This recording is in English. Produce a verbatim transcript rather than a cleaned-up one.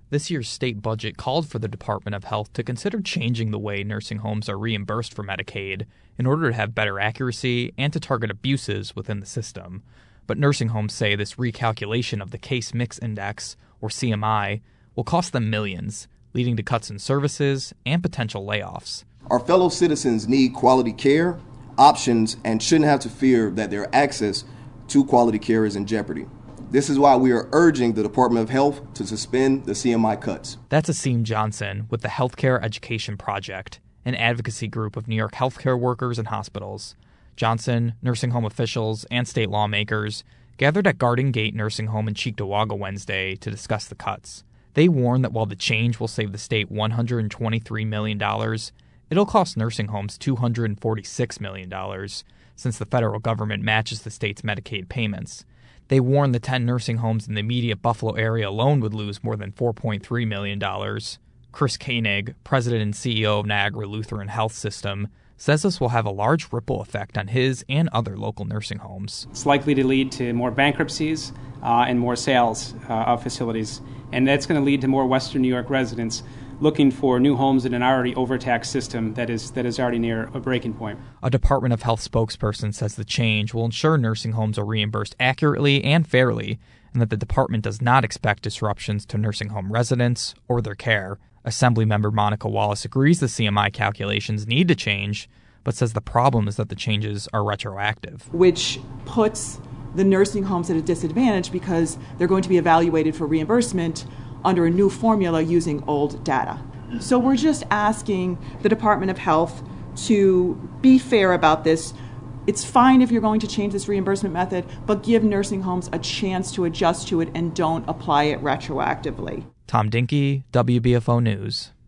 This year's state budget called for the Department of Health to consider changing the way nursing homes are reimbursed for Medicaid in order to have better accuracy and to target abuses within the system. But nursing homes say this recalculation of the Case Mix Index, or C M I, will cost them millions, leading to cuts in services and potential layoffs. Our fellow citizens need quality care, options, and shouldn't have to fear that their access to quality care is in jeopardy. This is why we are urging the Department of Health to suspend the C M I cuts. That's Asim Johnson with the Healthcare Education Project, an advocacy group of New York healthcare workers and hospitals. Johnson, nursing home officials, and state lawmakers gathered at Garden Gate Nursing Home in Cheektowaga Wednesday to discuss the cuts. They warn that while the change will save the state one hundred twenty-three million dollars, it'll cost nursing homes two hundred forty-six million dollars, since the federal government matches the state's Medicaid payments. They warn the ten nursing homes in the immediate Buffalo area alone would lose more than four point three million dollars. Chris Koenig, president and C E O of Niagara Lutheran Health System, says this will have a large ripple effect on his and other local nursing homes. It's likely to lead to more bankruptcies uh, and more sales uh, of facilities, and that's going to lead to more Western New York residents looking for new homes in an already overtaxed system that is that is already near a breaking point. A Department of Health spokesperson says the change will ensure nursing homes are reimbursed accurately and fairly, and that the department does not expect disruptions to nursing home residents or their care. Assemblymember Monica Wallace agrees the C M I calculations need to change, but says the problem is that the changes are retroactive. Which puts the nursing homes at a disadvantage because they're going to be evaluated for reimbursement under a new formula using old data. So we're just asking the Department of Health to be fair about this. It's fine if you're going to change this reimbursement method, but give nursing homes a chance to adjust to it and don't apply it retroactively. Tom Dinky, W B F O News.